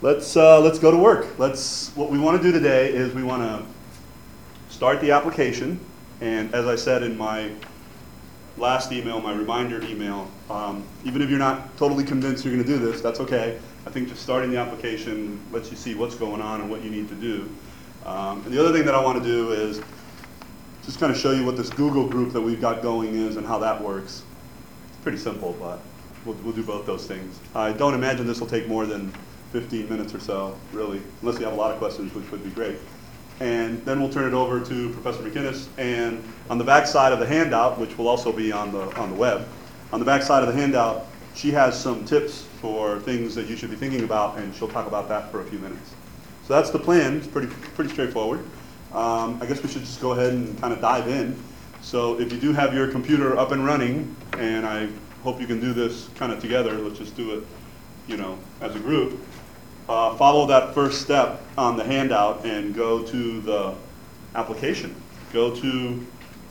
let's go to work. What we want to do today is we want to start the application. And as I said in my last email, my reminder email, even if you're not totally convinced you're going to do this, that's okay. I think just starting the application lets you see what's going on and what you need to do. And the other thing that I want to do is just kind of show you what this Google group that we've got going is and how that works. It's pretty simple, but we'll do both those things. I don't imagine this will take more than 15 minutes or so, really, unless you have a lot of questions, which would be great. And then we'll turn it over to Professor McInnes. And on the back side of the handout, which will also be on the web, on the back side of the handout, she has some tips for things that you should be thinking about, and she'll talk about that for a few minutes. So that's the plan. It's pretty straightforward. I guess we should just go ahead and kind of dive in. So if you do have your computer up and running, and I hope you can do this kind of together, let's just do it, as a group. Follow that first step on the handout and go to the application. Go to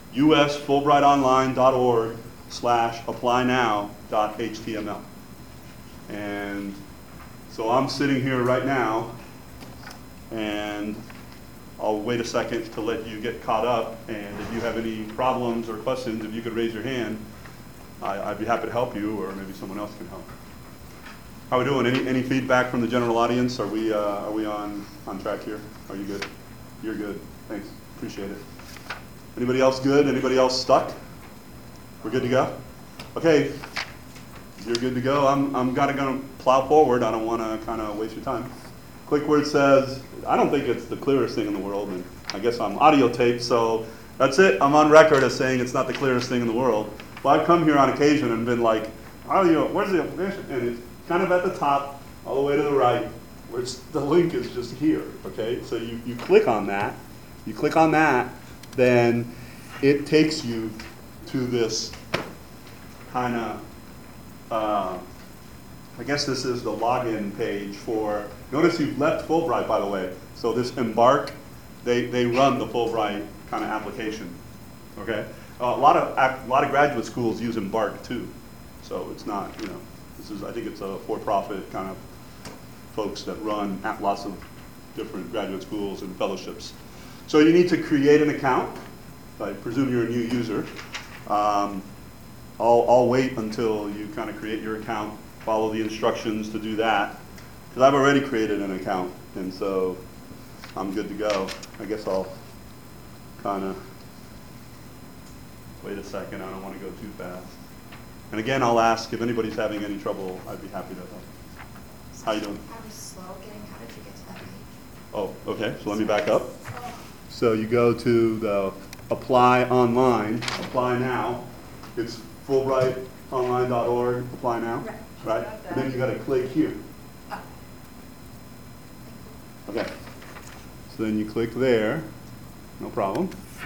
usfulbrightonline.org/applynow.html. And so I'm sitting here right now, and I'll wait a second to let you get caught up. And if you have any problems or questions, if you could raise your hand, I'd be happy to help you, or maybe someone else can help. How are we doing? Any feedback from the general audience? Are we on track here? Are you good? You're good. Thanks. Appreciate it. Anybody else good? Anybody else stuck? We're good to go? Okay. You're good to go. I'm kind of going to plow forward. I don't want to kind of waste your time. Click where it says, I don't think it's the clearest thing in the world, and I guess I'm audio taped, so that's it. I'm on record as saying it's not the clearest thing in the world. Well, I've come here on occasion and been like, where's the information? And it's kind of at the top, all the way to the right, where the link is just here, okay? So you click on that. You click on that, then it takes you to this kind of, I guess this is the login page for, notice you've left Fulbright, by the way. So this Embark, they run the Fulbright kind of application, okay? A lot of graduate schools use Embark too. So it's not, I think it's a for-profit kind of folks that run at lots of different graduate schools and fellowships. So you need to create an account. I presume you're a new user. I'll wait until you kind of create your account, follow the instructions to do that, because I've already created an account, and so I'm good to go. I guess I'll kind of wait a second. I don't want to go too fast. And again, I'll ask if anybody's having any trouble, I'd be happy to help. How you doing? I was slow getting, how did you get to that page? Oh, okay, so let me back up. So you go to the Apply Online, Apply Now. It's fulbrightonline.org, Apply Now, right? And then you got to click here. Okay, so then you click there, no problem.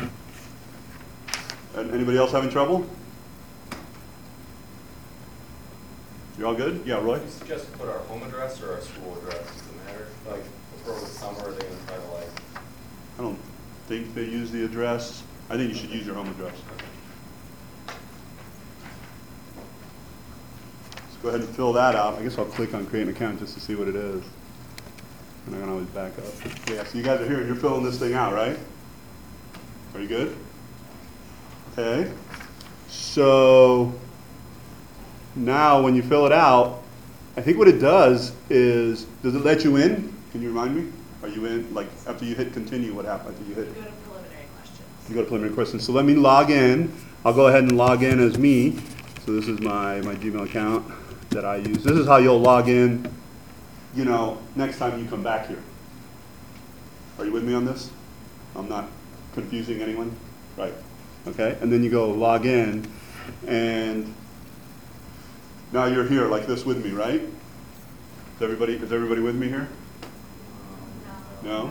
And anybody else having trouble? You all good? Yeah, Roy? Do you suggest put our home address or our school address? Does it matter? Like, if we're with summer, are they going to try to I don't think they use the address. I think you should use your home address. Let's go ahead and fill that out. I guess I'll click on create an account just to see what it is. And I can always back up. Yeah, so you guys are here and you're filling this thing out, right? Are you good? Okay. So now when you fill it out, I think what it does is it let you in? Can you remind me? Are you in? Like after you hit continue, what happens after you hit? You go to preliminary questions. You go to preliminary questions. So let me log in. I'll go ahead and log in as me. So this is my Gmail account that I use. This is how you'll log in, next time you come back here. Are you with me on this? I'm not confusing anyone? Right. Okay. And then you go log in, and now you're here like this with me, right? Is everybody with me here? No?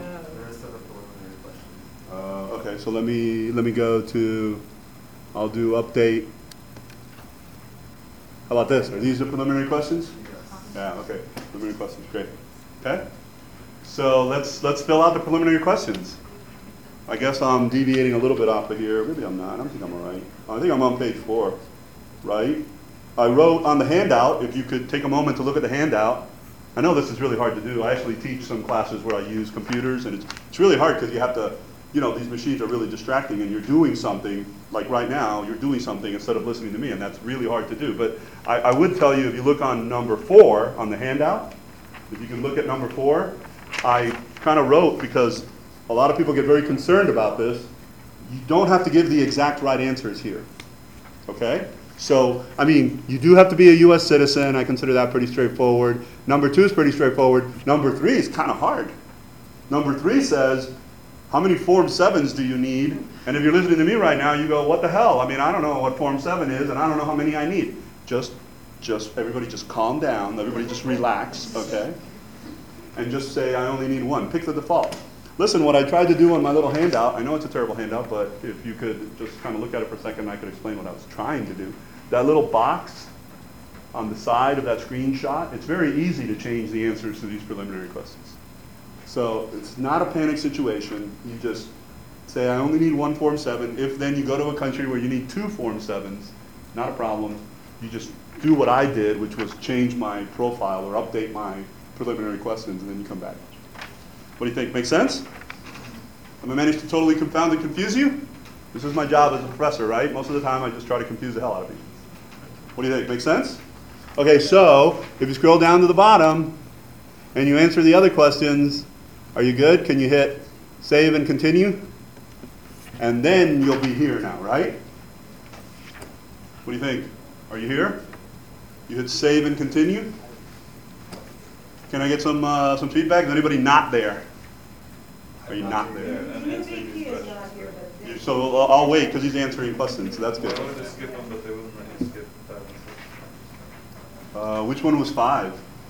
Okay, so let me go to, I'll do update. How about this? Are these the preliminary questions? Yeah, okay. Preliminary questions, great. Okay? So let's fill out the preliminary questions. I guess I'm deviating a little bit off of here. Maybe I'm not. I don't think I'm all right. I think I'm on page 4, right? I wrote on the handout, if you could take a moment to look at the handout, I know this is really hard to do. I actually teach some classes where I use computers, and it's really hard because you have to, these machines are really distracting, and you're doing something, like right now, you're doing something instead of listening to me, and that's really hard to do. But I would tell you, if you look on number 4 on the handout, if you can look at number 4, I kind of wrote, because a lot of people get very concerned about this, you don't have to give the exact right answers here, okay? So, I mean, you do have to be a U.S. citizen. I consider that pretty straightforward. Number 2 is pretty straightforward. Number 3 is kind of hard. Number 3 says, how many Form 7s do you need? And if you're listening to me right now, you go, what the hell? I mean, I don't know what Form 7 is, and I don't know how many I need. Everybody just calm down. Everybody just relax, okay? And just say, I only need 1. Pick the default. Listen, what I tried to do on my little handout, I know it's a terrible handout, but if you could just kind of look at it for a second, I could explain what I was trying to do. That little box on the side of that screenshot, it's very easy to change the answers to these preliminary questions. So it's not a panic situation. You just say, I only need 1 Form 7. If then you go to a country where you need 2 Form 7s, not a problem. You just do what I did, which was change my profile or update my preliminary questions, and then you come back. What do you think? Make sense? Have I managed to totally confound and confuse you? This is my job as a professor, right? Most of the time I just try to confuse the hell out of people. What do you think? Make sense? Okay, so if you scroll down to the bottom and you answer the other questions, are you good? Can you hit save and continue? And then you'll be here now, right? What do you think? Are you here? You hit save and continue? Can I get some feedback? Is anybody not there? Are you not there? MVP is not here, but. So I'll wait because he's answering questions, so that's good. I wanted to skip them, but they wouldn't let you skip 5 and 6. Which one was 5?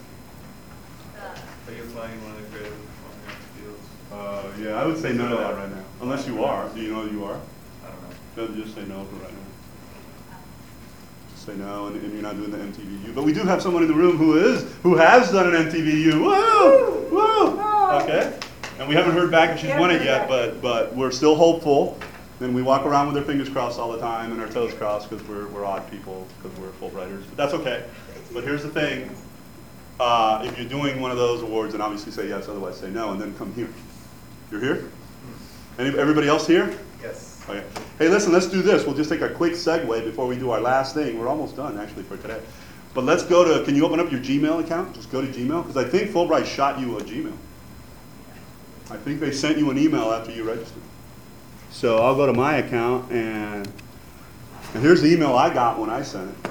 Are you applying one of the creative fields? Yeah, I would say none of that right now. Unless you are. Do you know you are? I don't know. No, just say no for right now. Just say no, and you're not doing the MTVU. But we do have someone in the room who has done an MTVU. Woo! Woo! Okay. And we haven't heard back if she's won it yet, but we're still hopeful. And we walk around with our fingers crossed all the time and our toes crossed because we're odd people, because we're Fulbrighters. But that's okay. But here's the thing. If you're doing one of those awards, then obviously say yes, otherwise say no, and then come here. You're here? Everybody else here? Yes. Okay. Hey, listen, let's do this. We'll just take a quick segue before we do our last thing. We're almost done, actually, for today. But let's go to, can you open up your Gmail account? Just go to Gmail, because I think Fulbright shot you a Gmail. I think they sent you an email after you registered. So I'll go to my account, and here's the email I got when I sent it.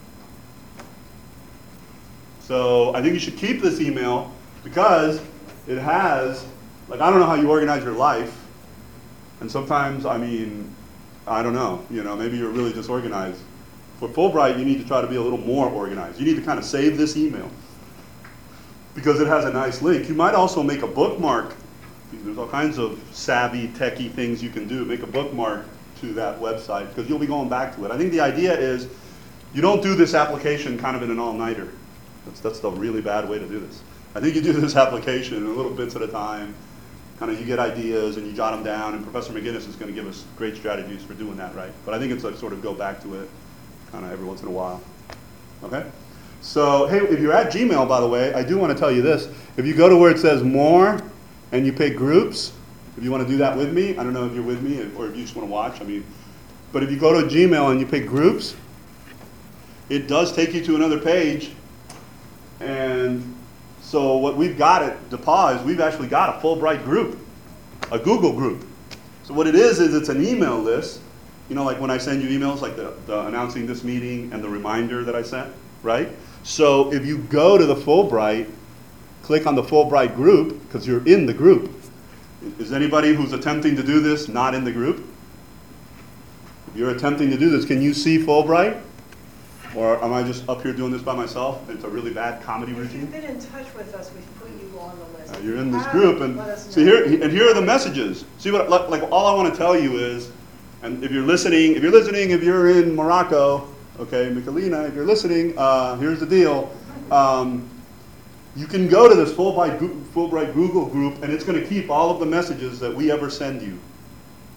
So I think you should keep this email because it has, like, I don't know how you organize your life. And sometimes, I mean, I don't know, maybe you're really disorganized. For Fulbright, you need to try to be a little more organized. You need to kind of save this email because it has a nice link. You might also make a bookmark. There's all kinds of savvy, techie things you can do. Make a bookmark to that website because you'll be going back to it. I think the idea is you don't do this application kind of in an all-nighter. That's the really bad way to do this. I think you do this application in little bits at a time. Kind of you get ideas and you jot them down, and Professor McGinnis is going to give us great strategies for doing that, right? But I think it's like sort of go back to it kind of every once in a while. Okay? So, hey, if you're at Gmail, by the way, I do want to tell you this. If you go to where it says more and you pick groups, if you want to do that with me, I don't know if you're with me or if you just want to watch, but if you go to Gmail and you pick groups, it does take you to another page. And so what we've got at DePauw is we've actually got a Fulbright group, a Google group. So what it is it's an email list. Like when I send you emails, like the announcing this meeting and the reminder that I sent, right? So if you go to the Fulbright, click on the Fulbright group, because you're in the group. Is anybody who's attempting to do this not in the group? If you're attempting to do this, can you see Fulbright? Or am I just up here doing this by myself? It's a really bad comedy If routine. you've been in touch with us, we've put you on the list. You're in this group, and Let us see know. here are the messages. See what like all I want to tell you is, and if you're listening, if you're in Morocco, okay, Michelina, if you're listening, here's the deal. You can go to this Fulbright Google group, and it's going to keep all of the messages that we ever send you.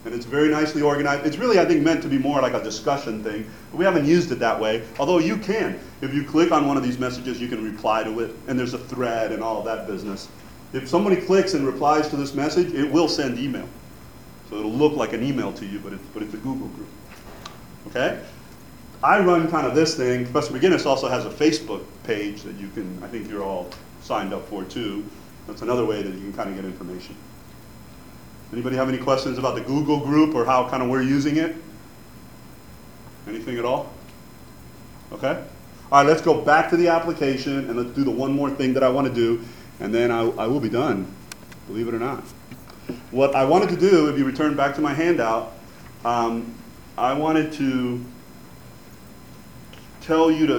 And it's very nicely organized. It's really, I think, meant to be more like a discussion thing. But we haven't used it that way, although you can. If you click on one of these messages, you can reply to it, and there's a thread and all of that business. If somebody clicks and replies to this message, it will send email. So it'll look like an email to you, but it's a Google group. Okay? I run kind of this thing. Professor McGinnis also has a Facebook page that you can, I think you're all signed up for too. That's another way that you can kind of get information. Anybody have any questions about the Google group or how kind of we're using it? Anything at all? Okay? All right, let's go back to the application and let's do the one more thing that I want to do, and then I will be done, believe it or not. What I wanted to do, if you return back to my handout, I wanted to tell you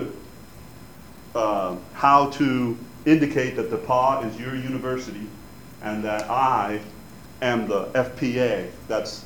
how to indicate that DePauw is your university and that I am the FPA. That's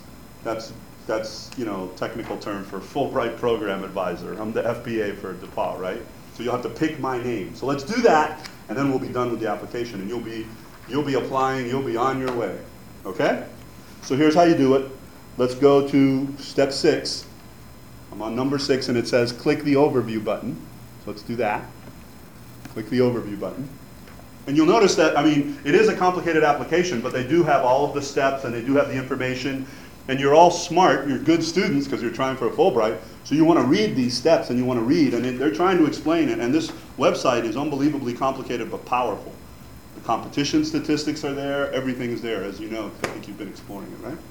technical term for Fulbright Program Advisor. I'm the FPA for DePauw, right? So you'll have to pick my name. So let's do that, and then we'll be done with the application, and you'll be applying. You'll be on your way. Okay? So here's how you do it. Let's go to step 6. I'm on number 6, and it says click the overview button. So let's do that. Click the overview button. And you'll notice that, it is a complicated application, but they do have all of the steps and they do have the information. And you're all smart, you're good students because you're trying for a Fulbright, so you want to read these steps and you want to read, and they're trying to explain it. And this website is unbelievably complicated but powerful. The competition statistics are there, everything is there, as you know, 'cause I think you've been exploring it, right?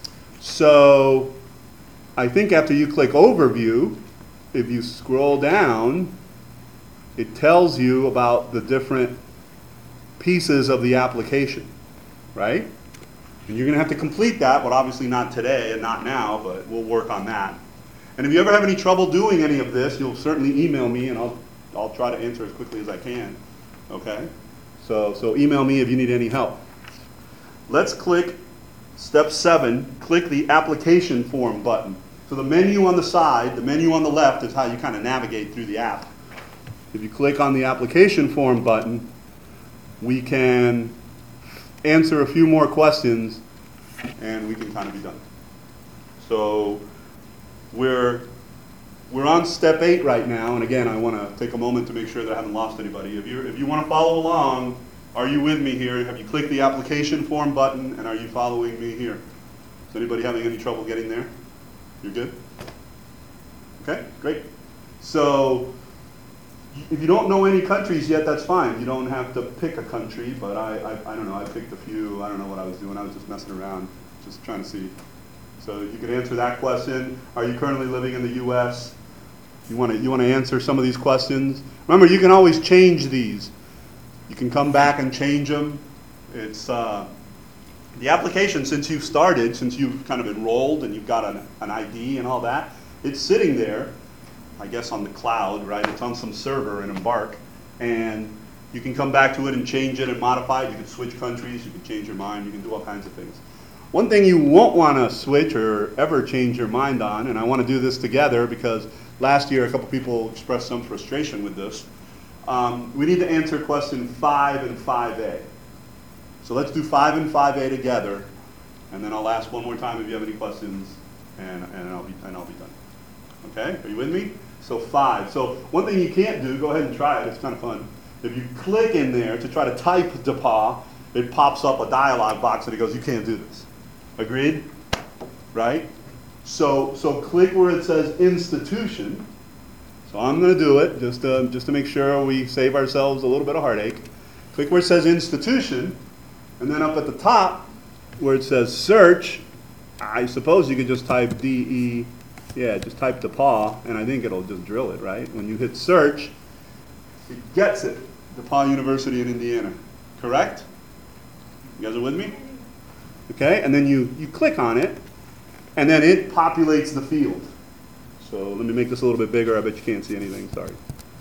So I think after you click overview, if you scroll down, it tells you about the different pieces of the application, right? And you're going to have to complete that, but obviously not today and not now, but we'll work on that. And if you ever have any trouble doing any of this, you'll certainly email me, and I'll try to answer as quickly as I can, okay? So email me if you need any help. Let's click step 7, click the application form button. So the menu on the side, the menu on the left is how you kind of navigate through the app. If you click on the application form button, we can answer a few more questions and we can kind of be done. So we're on step 8 right now, and again, I want to take a moment to make sure that I haven't lost anybody. If you want to follow along, are you with me here? Have you clicked the application form button, and are you following me here? Is anybody having any trouble getting there? You're good? Okay, great. So if you don't know any countries yet, that's fine. You don't have to pick a country, but I don't know, I picked a few. I don't know what I was doing. I was just messing around, just trying to see. So you can answer that question. Are you currently living in the U.S.? You want to answer some of these questions. Remember, you can always change these. You can come back and change them. It's the application, since you've started, since you've kind of enrolled and you've got an ID and all that, it's sitting there, I guess on the cloud, right? It's on some server in Embark, and you can come back to it and change it and modify it. You can switch countries, you can change your mind, you can do all kinds of things. One thing you won't want to switch or ever change your mind on, and I want to do this together because last year a couple people expressed some frustration with this, we need to answer question 5 and 5A. So let's do 5 and 5A together, and then I'll ask one more time if you have any questions, and I'll be done. Okay, are you with me? So 5. So one thing you can't do, go ahead and try it, it's kind of fun. If you click in there to try to type DePauw, it pops up a dialog box and it goes, you can't do this. Agreed? Right? So click where it says institution. So I'm going to do it just to make sure we save ourselves a little bit of heartache. Click where it says institution, and then up at the top where it says search, I suppose you could just type DE. Yeah, just type DePauw, and I think it'll just drill it, right? When you hit search, it gets it. DePauw University in Indiana. Correct? You guys are with me? Okay, and then you click on it, and then it populates the field. So let me make this a little bit bigger. I bet you can't see anything. Sorry.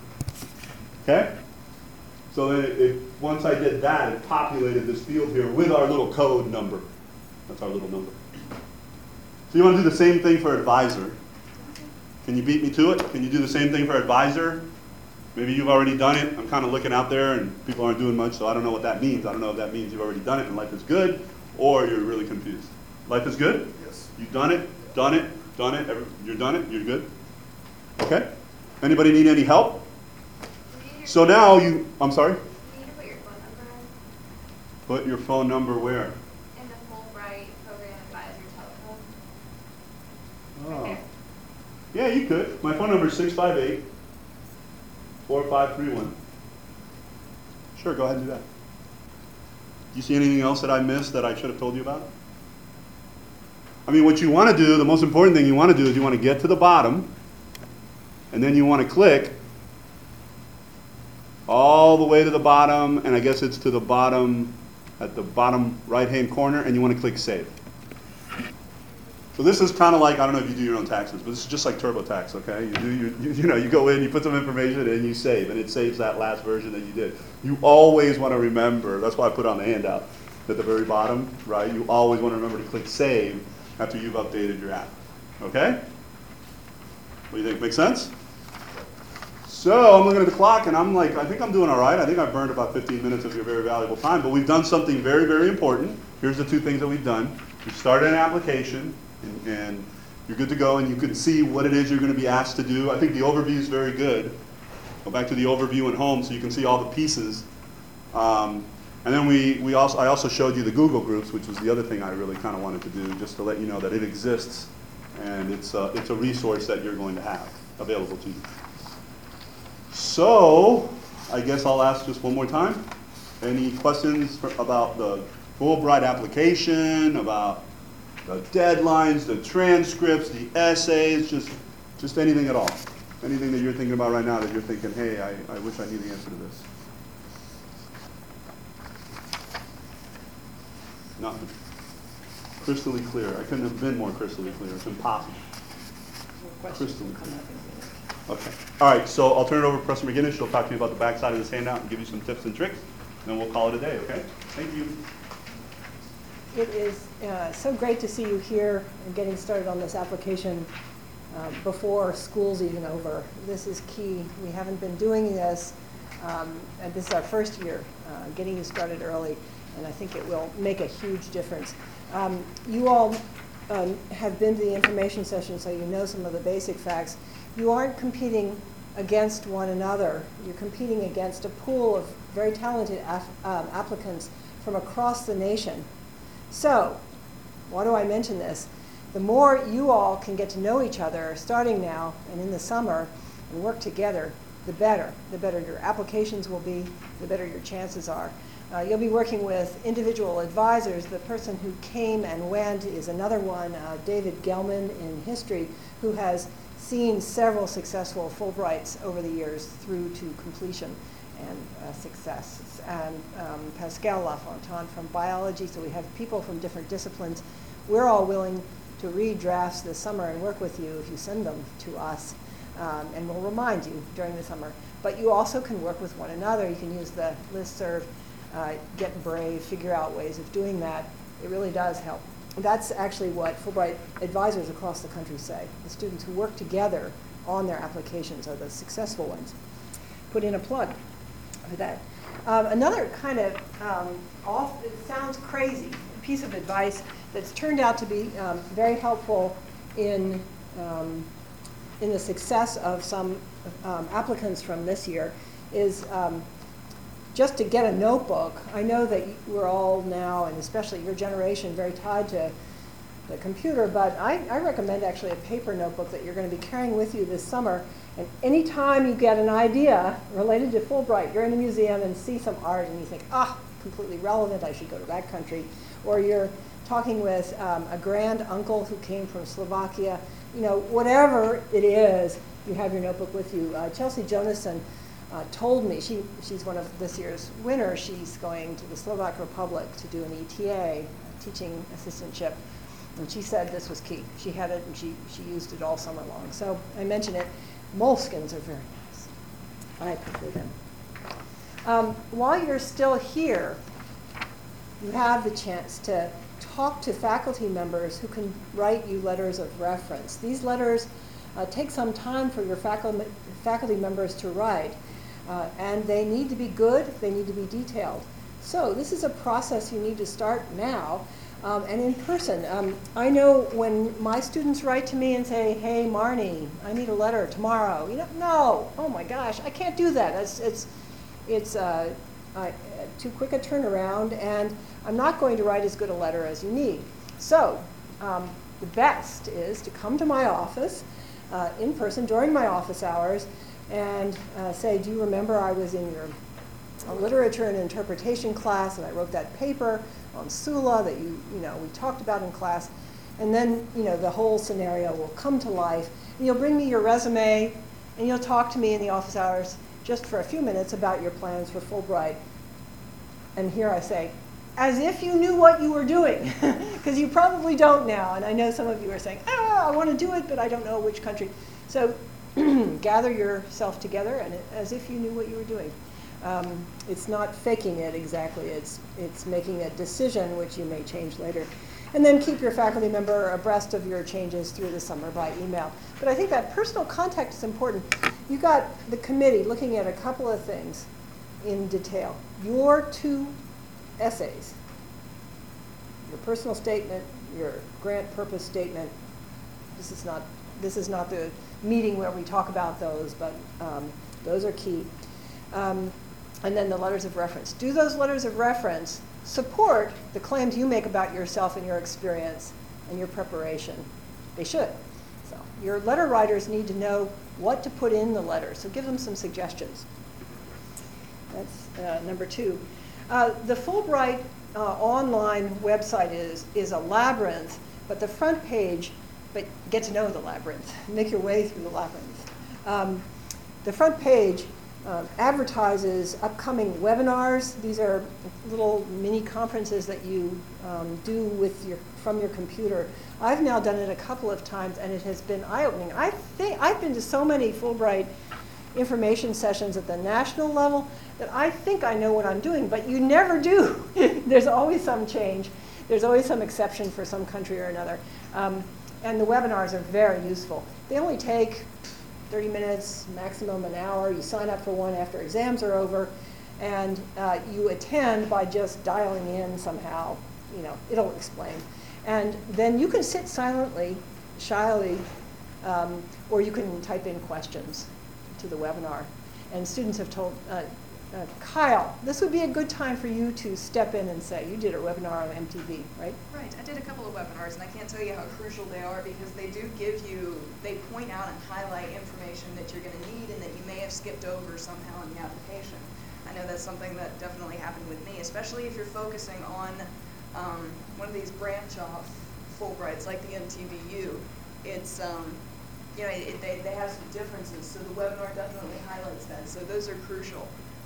Okay? So then once I did that, it populated this field here with our little code number. That's our little number. So you want to do the same thing for advisor. Can you beat me to it? Can you do the same thing for advisor? Maybe you've already done it. I'm kind of looking out there and people aren't doing much, so I don't know what that means. I don't know if that means you've already done it and life is good, or you're really confused. Life is good? Yes. You've done it, done it, done it, you're done it, you're good? Okay. Anybody need any help? So now I'm sorry? You need to put your phone number Put your phone number where? in the Fulbright Program Advisor telephone. Oh. Right Yeah, you could. My phone number is 658-4531. Sure, go ahead and do that. Do you see anything else that I missed that I should have told you about? I mean, what you want to do, the most important thing you want to do is you want to get to the bottom, and then you want to click all the way to the bottom, and I guess it's to the bottom, at the bottom right-hand corner, and you want to click Save. So this is kind of like, I don't know if you do your own taxes, but this is just like TurboTax, okay? You do you go in, you put some information in, and you save, and it saves that last version that you did. You always want to remember, that's why I put on the handout at the very bottom, right? You always want to remember to click Save after you've updated your app, okay? What do you think, make sense? So I'm looking at the clock, and I'm like, I think I'm doing all right. I think I've burned about 15 minutes of your very valuable time, but we've done something very, very important. Here's the two things that we've done. We've started an application, and you're good to go, and you can see what it is you're going to be asked to do. I think the overview is very good. Go back to the overview at home so you can see all the pieces. And then I also showed you the Google Groups, which was the other thing I really kind of wanted to do, just to let you know that it exists, and it's a resource that you're going to have available to you. So I guess I'll ask just one more time. Any questions about the Fulbright application, about the deadlines, the transcripts, the essays, just anything at all? Anything that you're thinking about right now that you're thinking, hey, I wish I knew the answer to this? Nothing. Crystally clear. I couldn't have been more crystally clear. It's impossible. Crystally clear. Okay. All right, so I'll turn it over to Professor McGinnis. She'll talk to you about the backside of this handout and give you some tips and tricks. And then we'll call it a day, okay? Thank you. It is so great to see you here and getting started on this application before school's even over. This is key. We haven't been doing this, and this is our first year getting you started early, and I think it will make a huge difference. You all have been to the information session, so you know some of the basic facts. You aren't competing against one another. You're competing against a pool of very talented applicants from across the nation. So, why do I mention this? The more you all can get to know each other, starting now and in the summer, and work together, the better. The better your applications will be, the better your chances are. You'll be working with individual advisors. The person who came and went is another one, David Gelman in history, who has seen several successful Fulbrights over the years through to completion and success. And Pascal Lafontaine from biology, so we have people from different disciplines. We're all willing to read drafts this summer and work with you if you send them to us, and we'll remind you during the summer. But you also can work with one another. You can use the listserv, get brave, figure out ways of doing that. It really does help. That's actually what Fulbright advisors across the country say. The students who work together on their applications are the successful ones. Put in a plug for that. Another kind of it sounds crazy, piece of advice that's turned out to be very helpful in the success of some applicants from this year is just to get a notebook. I know that we're all now, and especially your generation, very tied to the computer, but I recommend actually a paper notebook that you're going to be carrying with you this summer. And anytime you get an idea related to Fulbright, you're in a museum and see some art and you think, completely relevant, I should go to that country. Or you're talking with a grand uncle who came from Slovakia, whatever it is, you have your notebook with you. Chelsea Jonason told me, she's one of this year's winners, she's going to the Slovak Republic to do an ETA, a teaching assistantship, and she said this was key. She had it and she used it all summer long. So I mention it. Moleskines are very nice. I prefer them. While you're still here, you have the chance to talk to faculty members who can write you letters of reference. These letters take some time for your faculty members to write, and they need to be good, they need to be detailed. So this is a process you need to start now. and in person. I know when my students write to me and say, hey, Marnie, I need a letter tomorrow. No, oh my gosh, I can't do that. It's too quick a turnaround, and I'm not going to write as good a letter as you need. So the best is to come to my office in person during my office hours and say, do you remember I was in your literature and interpretation class and I wrote that paper on Sula that we talked about in class, and then the whole scenario will come to life. And you'll bring me your resume and you'll talk to me in the office hours just for a few minutes about your plans for Fulbright. And here I say, as if you knew what you were doing, because you probably don't now. And I know some of you are saying, I want to do it, but I don't know which country. So gather yourself together and as if you knew what you were doing. It's not faking it exactly. It's making a decision which you may change later. And then keep your faculty member abreast of your changes through the summer by email. But I think that personal contact is important. You got the committee looking at a couple of things in detail. Your 2 essays, your personal statement, your grant purpose statement. This is not the meeting where we talk about those, but those are key. And then the letters of reference. Do those letters of reference support the claims you make about yourself and your experience and your preparation? They should. So your letter writers need to know what to put in the letter, so give them some suggestions. That's number 2. The Fulbright online website is a labyrinth, but the front page, but get to know the labyrinth, make your way through the labyrinth. The front page advertises upcoming webinars. These are little mini conferences that you do from your computer. I've now done it a couple of times, and it has been eye-opening. I've been to so many Fulbright information sessions at the national level that I think I know what I'm doing, but you never do. There's always some change. There's always some exception for some country or another. And the webinars are very useful. They only take 30 minutes, maximum an hour. You sign up for one after exams are over, and you attend by just dialing in somehow. It'll explain. And then you can sit silently, shyly, or you can type in questions to the webinar. And students have told, Kyle, this would be a good time for you to step in and say, you did a webinar on MTV, right? Right, I did a couple of webinars, and I can't tell you how crucial they are because they do they point out and highlight information that you're going to need and that you may have skipped over somehow in the application. I know that's something that definitely happened with me, especially if you're focusing on one of these branch-off Fulbrights like the MTVU. It's, they have some differences, so the webinar definitely highlights that, so those are crucial.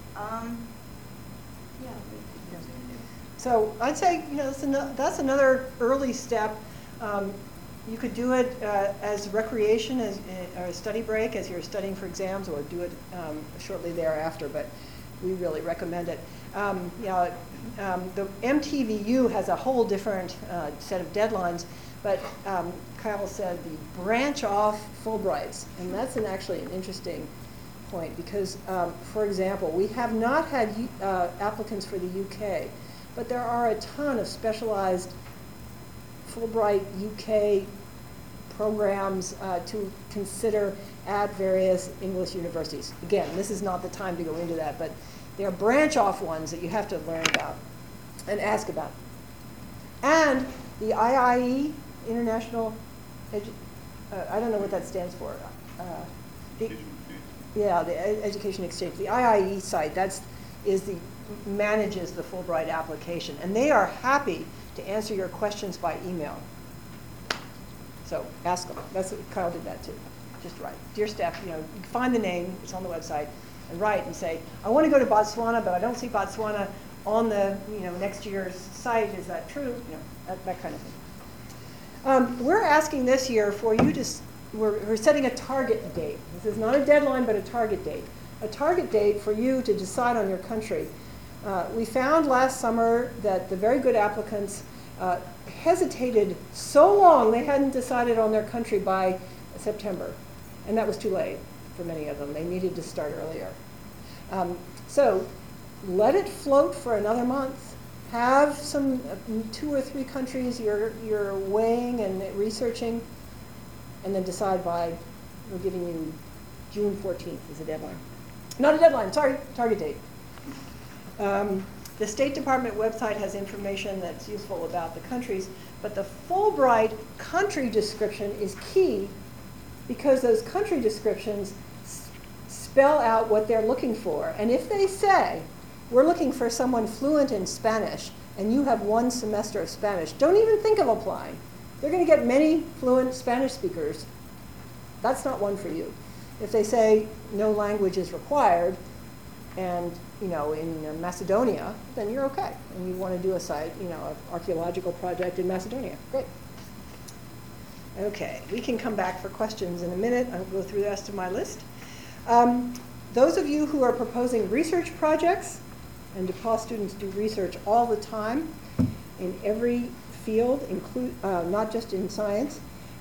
So I'd say that's another early step. You could do it as recreation, as or a study break as you're studying for exams, or do it shortly thereafter. But we really recommend it. The MTVU has a whole different set of deadlines, but Kyle said the branch off Fulbrights, and that's actually an interesting point because, for example, we have not had applicants for the UK, but there are a ton of specialized Fulbright UK programs to consider at various English universities. Again, this is not the time to go into that, but there are branch-off ones that you have to learn about and ask about. And the IIE, International, I don't know what that stands for. The Education Exchange. The IIE site, manages the Fulbright application, and they are happy to answer your questions by email. So ask them. Kyle did that too. Just write. Dear staff, you can find the name, it's on the website, and write and say, I want to go to Botswana, but I don't see Botswana on the next year's site. Is that true? That kind of thing. We're asking this year for you to, we're setting a target date. This is not a deadline, but a target date. A target date for you to decide on your country. We found last summer that the very good applicants hesitated so long they hadn't decided on their country by September. And that was too late for many of them. They needed to start earlier. So let it float for another month. have some 2 or 3 countries you're weighing and researching, and then decide by, we're giving you June 14th as a deadline. Not a deadline, sorry, target date. The State Department website has information that's useful about the countries, but the Fulbright country description is key because those country descriptions spell out what they're looking for. And if they say, we're looking for someone fluent in Spanish, and you have 1 semester of Spanish, don't even think of applying. They're going to get many fluent Spanish speakers. That's not one for you. If they say no language is required, and in Macedonia, then you're okay. And you want to do an archaeological project in Macedonia. Great. Okay, we can come back for questions in a minute. I'll go through the rest of my list. Those of you who are proposing research projects, and DePaul students do research all the time in every field, not just in science,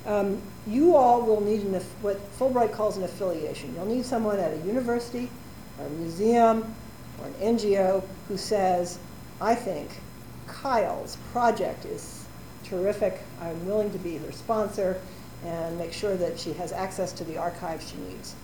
you all will need what Fulbright calls an affiliation. You'll need someone at a university or a museum or an NGO who says, I think Kyle's project is terrific. I'm willing to be her sponsor and make sure that she has access to the archives she needs.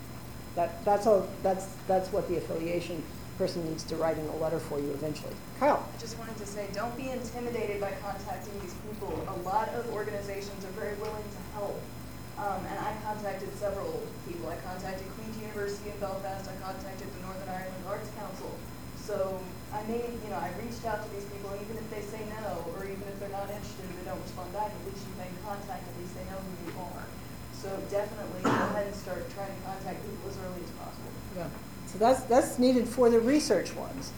That's what the affiliation person needs to write in a letter for you eventually. Kyle. I just wanted to say, don't be intimidated by contacting these people. A lot of organizations are very willing to help. And I contacted several people. I contacted Queen's University in Belfast. I contacted the Northern Ireland Arts Council. So I reached out to these people, and even if they say no, or even if they're not interested and they don't respond back, at least you've made contact, at least they know who you are. So definitely go ahead and start trying to contact people as early as possible. Yeah. So that's needed for the research ones.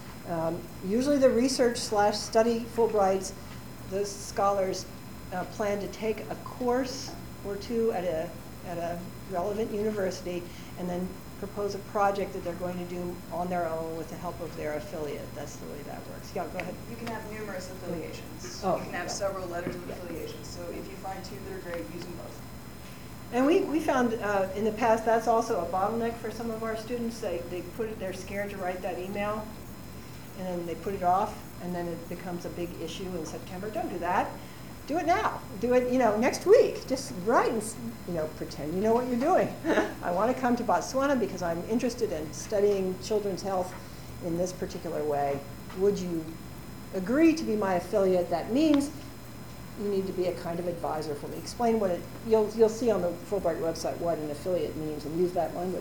Usually the research/study Fulbrights, those scholars plan to take a course or 2 at a relevant university and then propose a project that they're going to do on their own with the help of their affiliate. That's the way that works. Yeah, go ahead. You can have numerous affiliations. Oh, you can have yeah. several letters of affiliation. So if you find 2 that are great, use them both. And we found in the past that's also a bottleneck for some of our students. They're scared to write that email, and then they put it off, and then it becomes a big issue in September. Don't do that. Do it now. Do it, next week. Just write and, pretend you know what you're doing. I want to come to Botswana because I'm interested in studying children's health in this particular way. Would you agree to be my affiliate? That means you need to be a kind of advisor for me. Explain what you'll see on the Fulbright website what an affiliate means and use that language.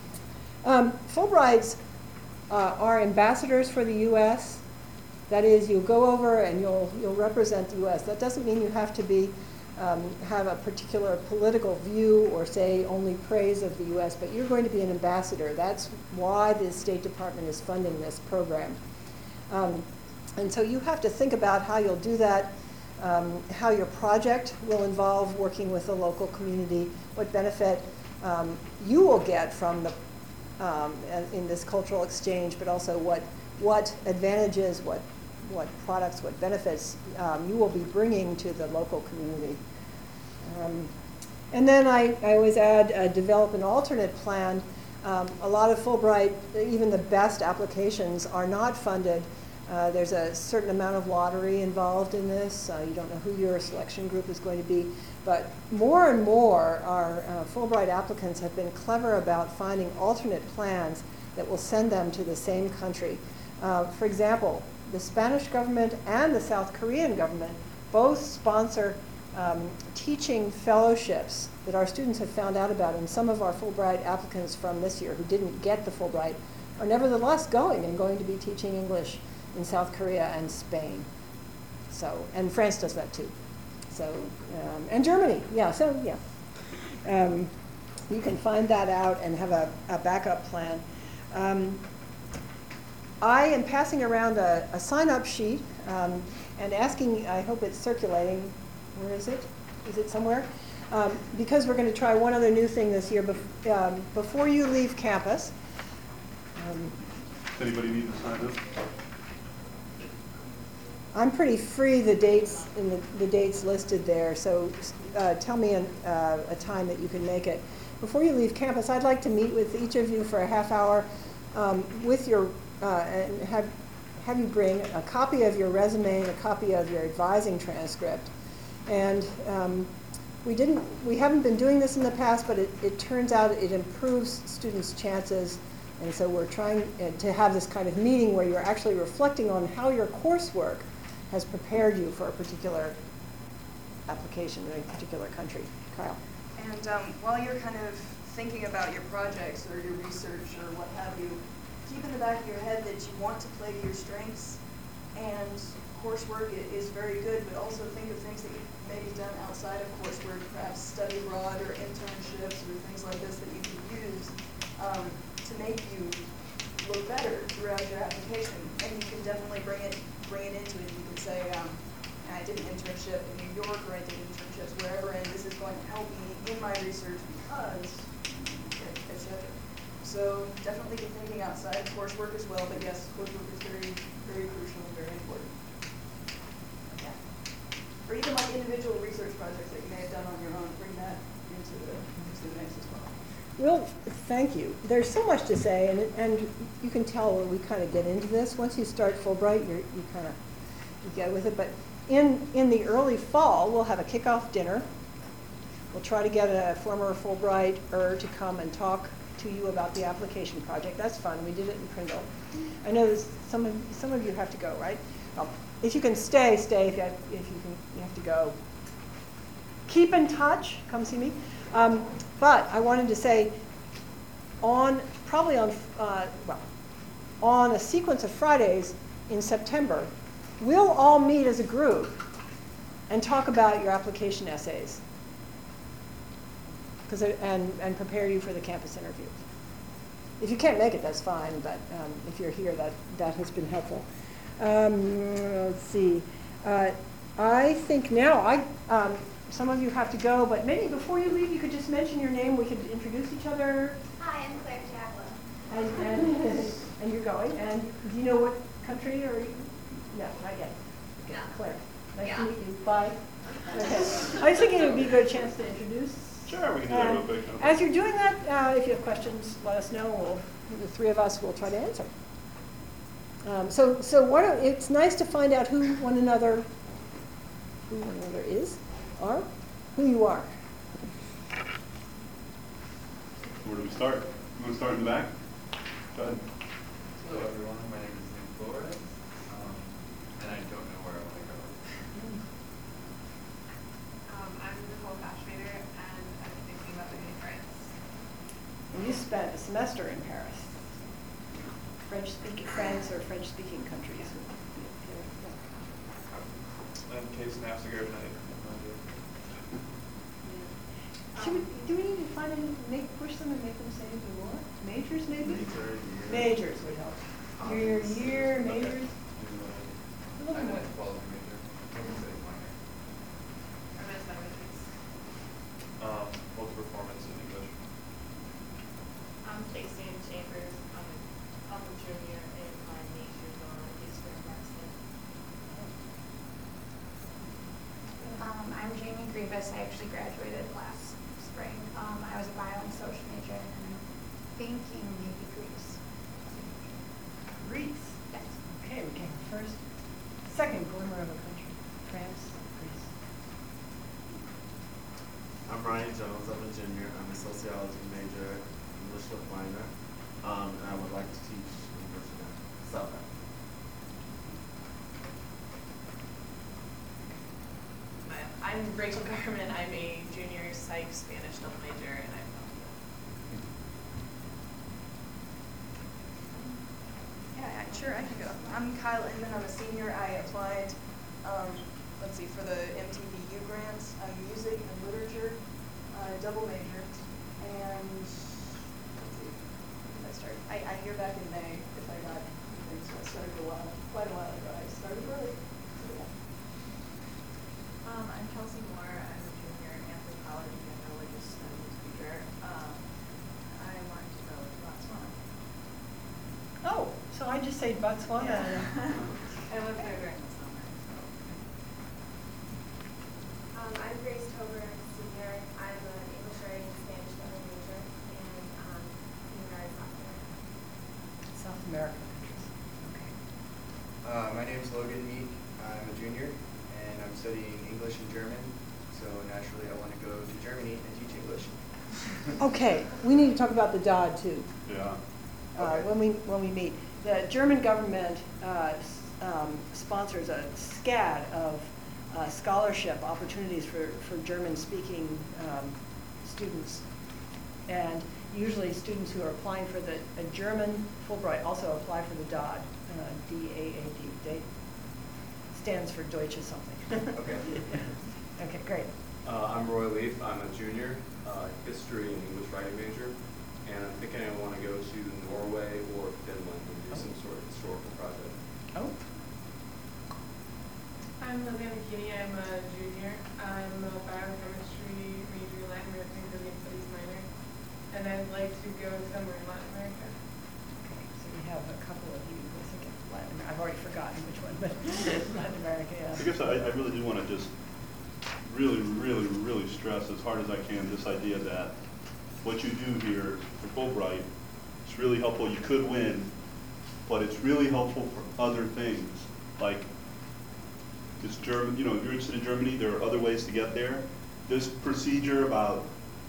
Fulbrights are ambassadors for the U.S. That is, you'll go over and you'll represent the U.S. That doesn't mean you have to have a particular political view or say only praise of the U.S., but you're going to be an ambassador. That's why the State Department is funding this program. And so you have to think about how you'll do that. How your project will involve working with the local community, what benefit you will get from in this cultural exchange, but also what advantages, what products, what benefits you will be bringing to the local community. And then I always add develop an alternate plan. A lot of Fulbright, even the best applications, are not funded. There's a certain amount of lottery involved in this. You don't know who your selection group is going to be. But more and more, our Fulbright applicants have been clever about finding alternate plans that will send them to the same country. For example, the Spanish government and the South Korean government both sponsor teaching fellowships that our students have found out about. And some of our Fulbright applicants from this year who didn't get the Fulbright are nevertheless going to be teaching English in South Korea and Spain. So, and France does that too. So, and Germany, yeah, so yeah. You can find that out and have a backup plan. I am passing around a sign-up sheet and asking, I hope it's circulating, where is it? Is it somewhere? Because we're going to try one other new thing this year. Before you leave campus. Does anybody need to sign up? I'm pretty free the dates in the dates listed there, so tell me a time that you can make it. Before you leave campus, I'd like to meet with each of you for a half hour with your and have have you bring a copy of your resume and a copy of your advising transcript. And we haven't been doing this in the past, but it turns out it improves students' chances. And so we're trying to have this kind of meeting where you're actually reflecting on how your coursework has prepared you for a particular application in a particular country. Kyle. And while you're kind of thinking about your projects or your research or what have you, keep in the back of your head that you want to play to your strengths, and coursework is very good, but also think of things that you've maybe done outside of coursework, perhaps study abroad or internships or things like this that you can use to make you look better throughout your application. And you can definitely bring it into it. You can say, I did an internship in New York, or I did internships wherever, and this is going to help me in my research because, etc. So definitely be thinking outside of coursework as well, but yes, coursework is very, very crucial and very important. Yeah. Or even like individual research projects that you may have done on your own, bring that into the mix as well. Well, thank you. There's so much to say, and you can tell when we kind of get into this. Once you start Fulbright, you get with it. But in the early fall, we'll have a kickoff dinner. We'll try to get a former Fulbrighter to come and talk to you about the application project. That's fun. We did it in Prindle. I know some of you have to go, right? Well, if you can stay. If you have to go. Keep in touch. Come see me. But I wanted to say, on a sequence of Fridays in September, we'll all meet as a group and talk about your application essays, and prepare you for the campus interview. If you can't make it, that's fine. But if you're here, that has been helpful. Let's see. I think now some of you have to go, but maybe before you leave, you could just mention your name. We could introduce each other. Hi, I'm Claire Chaplow. And you're going. And do you know what country or? No, not yet. Okay, No. Claire. Nice Yeah. to meet you. Bye. Okay. I was thinking it would be a good chance to introduce. Sure, we can do that real quick. As you're doing that, if you have questions, let us know. The three of us will try to answer. So it's nice to find out who one another is. Who you are. Where do we start? You want to start in the back? Go ahead. Hello everyone, my name is Nick Flores, and I don't know where I want to go. I'm Nicole Cashmater, and I'm thinking about living in France. And you spent a semester in Paris. France or French-speaking countries. I'm Case Nafziger tonight. Do we need to find push them and make them say who you are? Majors, maybe? Majors would help. Year, majors. I went to quality major. I would say minor. Or my languages. Multi-performance in English. I'm Stacey Chambers. I'm a junior in my majors on history and medicine. I'm Jamie Grievous. I actually graduated last spring. I was a bio and social major, and I'm thinking maybe Greece. Greece. Yes. Okay, we came first. Second glimmer of a country. France, Greece. I'm Ryan Jones. I'm a junior. I'm a sociology major, English lit minor, and I would like to teach English in South Africa. I'm Rachel Garman. I'm a junior psych Spanish double major, and I'm Sure, I can go. I'm Kyle Inman. I'm a senior. I applied, for the MTVU grants. I'm music and literature, double major. And let's see, when did I start? I hear back in May if I got anything, so I started quite a while ago. I started early. So, yeah. I'm Kelsey Moore. I'm a junior anthropology and religious studies major. I want to go to Botswana. Oh, so I just say Botswana. I lived there during the summer. I'm Grace Tober, I'm a senior. I'm an English writing and Spanish double major, and in South America. South American countries. Okay. English and German, so naturally I want to go to Germany and teach English. Okay, we need to talk about the DOD too. Yeah. Okay. When we meet. The German government sponsors a SCAD of scholarship opportunities for German-speaking students. And usually students who are applying for a German Fulbright also apply for the DOD, D-A-A-D. They stands for Deutsche something. Okay. Okay, great. I'm Roy Leaf. I'm a junior, history and English writing major, and I'm thinking I want to go to Norway or Finland and do some sort of historical project. Oh. I'm Lizanne McKinney. I'm a junior. I'm a biochemistry major, Latin American and Caribbean Studies minor, and I'd like to go somewhere in Latin America. Okay, so we have a couple of you who think of Latin America. I've already forgotten which one, but Latin America, yeah. I guess I really do want to just really stress as hard as I can this idea that what you do here for Fulbright is really helpful. You could win, but it's really helpful for other things. Like this German, if you're interested in Germany, there are other ways to get there. This procedure about,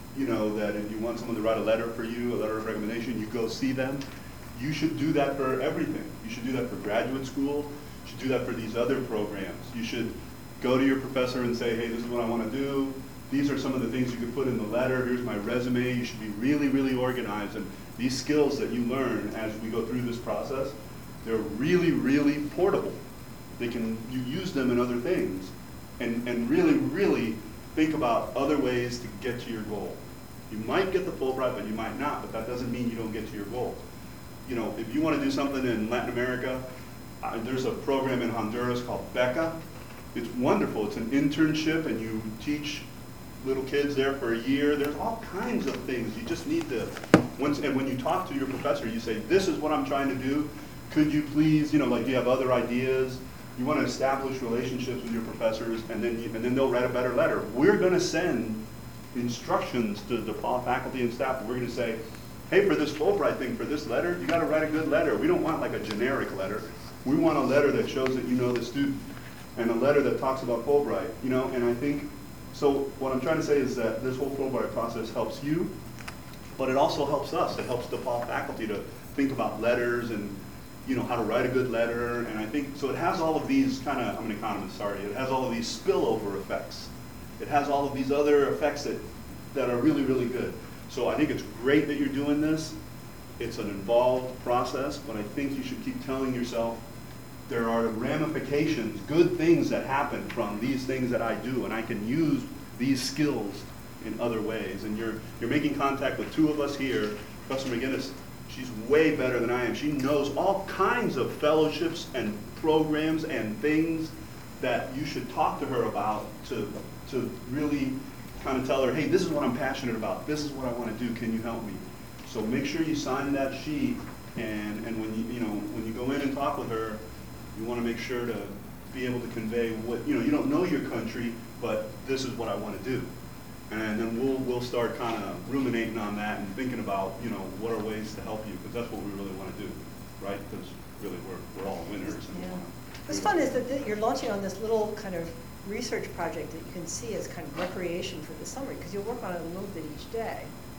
that if you want someone to write a letter for you, a letter of recommendation, you go see them. You should do that for everything. You should do that for graduate school. You should do that for these other programs. You should go to your professor and say, hey, this is what I want to do. These are some of the things you could put in the letter. Here's my resume. You should be really organized. And these skills that you learn as we go through this process, they're really portable. You use them in other things. And really think about other ways to get to your goal. You might get the Fulbright, but you might not. But that doesn't mean you don't get to your goal. If you want to do something in Latin America, there's a program in Honduras called Beca. It's wonderful. It's an internship, and you teach little kids there for a year. There's all kinds of things. You just need to, and when you talk to your professor, you say, this is what I'm trying to do. Could you please, do you have other ideas? You want to establish relationships with your professors, and then they'll write a better letter. We're going to send instructions to the faculty and staff. We're going to say, hey, for this Fulbright thing, for this letter, you got to write a good letter. We don't want like a generic letter. We want a letter that shows that you know the student, and a letter that talks about Fulbright, and I think, so what I'm trying to say is that this whole Fulbright process helps you, but it also helps us. It helps the faculty to think about letters and, how to write a good letter, and I think, so it has all of these I'm an economist, sorry, it has all of these spillover effects. It has all of these other effects that are really good. So I think it's great that you're doing this. It's an involved process, but I think you should keep telling yourself, there are ramifications, good things that happen from these things that I do, and I can use these skills in other ways. And you're making contact with two of us here. Professor McGinnis, she's way better than I am. She knows all kinds of fellowships and programs and things that you should talk to her about to really kind of tell her, hey, this is what I'm passionate about. This is what I want to do. Can you help me? So make sure you sign that sheet, and when you go in and talk with her, you want to make sure to be able to convey what, you don't know your country, but this is what I want to do. And then we'll start kind of ruminating on that and thinking about, what are ways to help you, because that's what we really want to do, right? Because really we're all winners. And we want to What's fun is that you're launching on this little kind of research project that you can see as kind of recreation for the summer, because you'll work on it a little bit each day.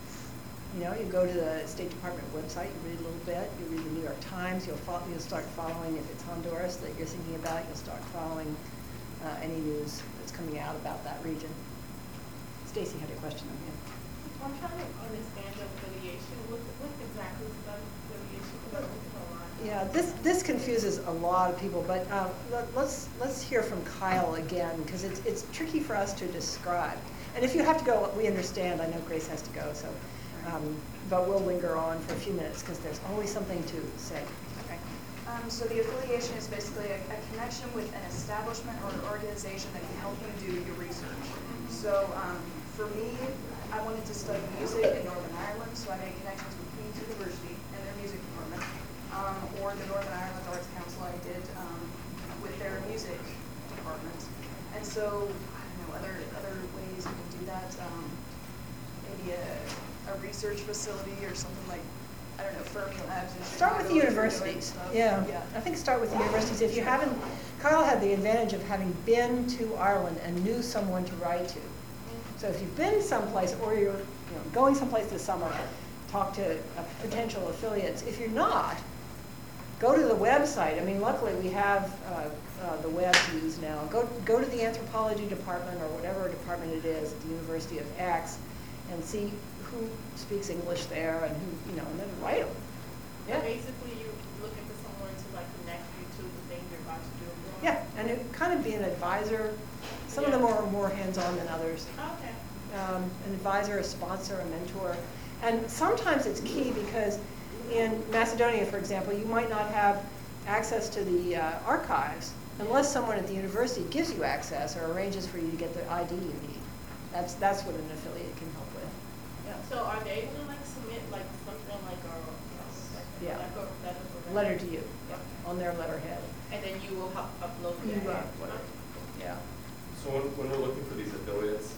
You go to the State Department website, you read a little bit, you read the New York Times, you'll start following, if it's Honduras that you're thinking about, you'll start following any news that's coming out about that region. Stacy had a question on here. I'm trying to understand the affiliation. What exactly is the affiliation? Yeah, this confuses a lot of people, but let's hear from Kyle again, because it's tricky for us to describe. And if you have to go, we understand. I know Grace has to go, so. But we'll linger on for a few minutes because there's always something to say. Okay. So the affiliation is basically a connection with an establishment or an organization that can help you do your research. So for me, I wanted to study music in Northern Ireland, so I made connections with Queen's University and their music department, or the Northern Ireland Arts Council I did with their music department. And so, I don't know, other ways you can do that, maybe a research facility or something like, I don't know, Fermi Labs. Start with the universities. Yeah, I think start with the universities. If you haven't Kyle had the advantage of having been to Ireland and knew someone to write to. So if you've been someplace or you're going someplace this summer, talk to potential affiliates. If you're not, go to the website. I mean, luckily we have the web to use now. Go to the anthropology department or whatever department it is at the University of X and see who speaks English there and who, and then write them. Yeah. Basically, you're looking for someone to like connect you to the thing you're about to do abroad. Yeah, and it kind of be an advisor. Some of them are more hands-on than others. Okay. An advisor, a sponsor, a mentor. And sometimes it's key because in Macedonia, for example, you might not have access to the archives unless someone at the university gives you access or arranges for you to get the ID you need. That's what an affiliate can help with. Yeah. So are they able to like submit like something like Yeah. a Letter to you, Okay. on their letterhead. And then you will upload You it. whatever. Yeah. So when we're looking for these affiliates,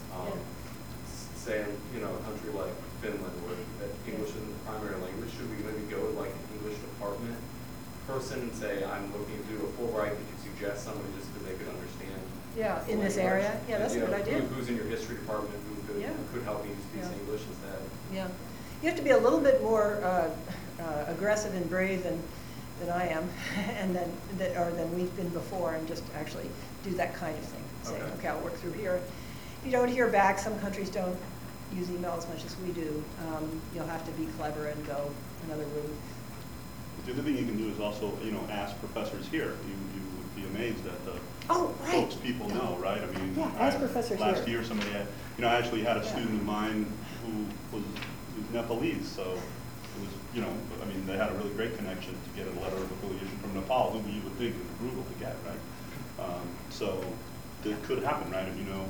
say in a country like Finland where English isn't the primary language, should we maybe go to like an English department person and say, I'm looking to do a Fulbright, could you suggest somebody just because they could understand? Yeah, in this area. Yeah, that's a good idea. Who's in your history department, who could help me speak English instead? Yeah. You have to be a little bit more aggressive and brave than I am, and than we've been before, and just actually do that kind of thing. Say, okay, I'll work through here. You don't hear back. Some countries don't use email as much as we do. You'll have to be clever and go another route. The other thing you can do is also, ask professors here. You would be amazed at the folks people know, right? I mean, ask professors last here. year somebody had, I actually had a student of mine who was Nepalese, so it was, they had a really great connection to get a letter of affiliation from Nepal, who you would think is brutal to get, right? So it could happen, right?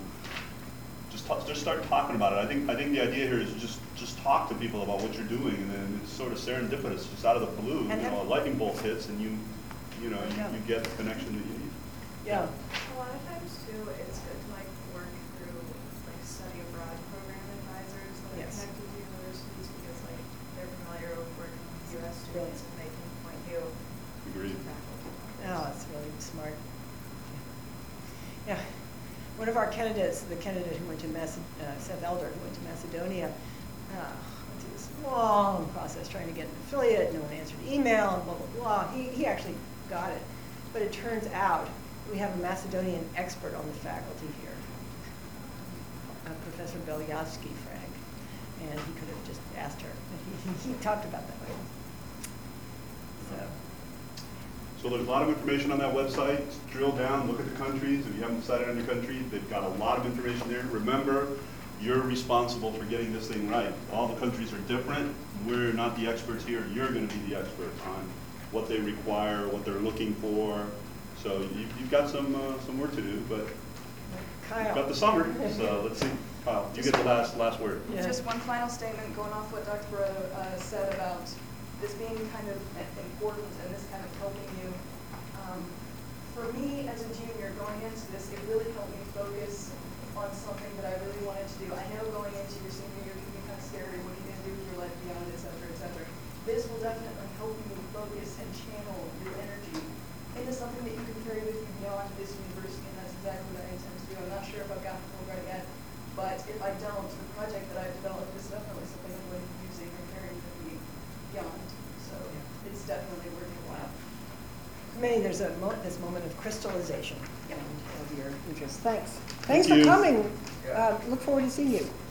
Just start talking about it. I think the idea here is just talk to people about what you're doing, and then it's sort of serendipitous, just out of the blue. A lightning bolt hits, and you get the connection that you need. Yeah. A lot of times too, it's good to like work through like study abroad program advisors that are connected to universities because like they're familiar with working with U.S. students and they can point you Agreed. to faculty. Oh, that's really smart. Yeah. One of our candidates, the candidate who went to Seth Elder, who went to Macedonia, went through this long process trying to get an affiliate. No one answered email, and blah, blah, blah. He actually got it. But it turns out we have a Macedonian expert on the faculty here, Professor Belyavsky Frank, and he could have just asked her. He talked about that. So there's a lot of information on that website. Drill down, look at the countries. If you haven't decided on your country, they've got a lot of information there. Remember, you're responsible for getting this thing right. All the countries are different. We're not the experts here. You're going to be the expert on what they require, what they're looking for. So you've got some work to do, but Kyle. you've got the summer. So let's see. Kyle, you get the last word. Yeah. Just one final statement going off what Dr. Barreto said about this being kind of important and this kind of helping you. For me as a junior going into this, it really helped me focus on something that I really wanted to do. I know going into your senior year can be kind of scary. What are you going to do with your life beyond, et cetera, et cetera. This will definitely help you focus and channel your energy into something that you can carry with you beyond this university, and that's exactly what I intend to do. I'm not sure if I've got the Fulbright yet, but if I don't, the project that I've developed is definitely something I'm going to be using or carrying with me beyond. So it's definitely worth your while. For me, there's this moment of crystallization of your interest. Thanks. Thank Thanks for you. coming. Look forward to seeing you.